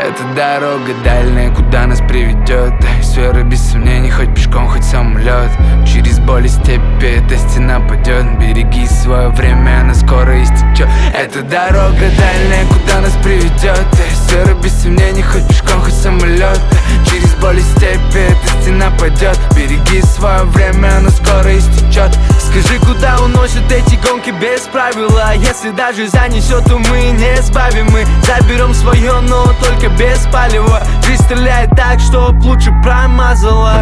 Эта дорога дальняя, куда нас приведет. С верой без сомнений, хоть пешком, хоть самолет. Через боль и степи эта стена падет. Береги свое время, она скоро истечет. Эта дорога дальняя, куда нас приведет. С верой без сомнений, хоть пешком, хоть самолет. Через боль и степи эта стена падет. Береги свое время, она скоро истечет. Скажи, куда уносят эти гонки без правила? Если даже занесет, то мы не сбавим. Мы заберем свое, но только без палева. Жизнь стреляет так, чтоб лучше промазала.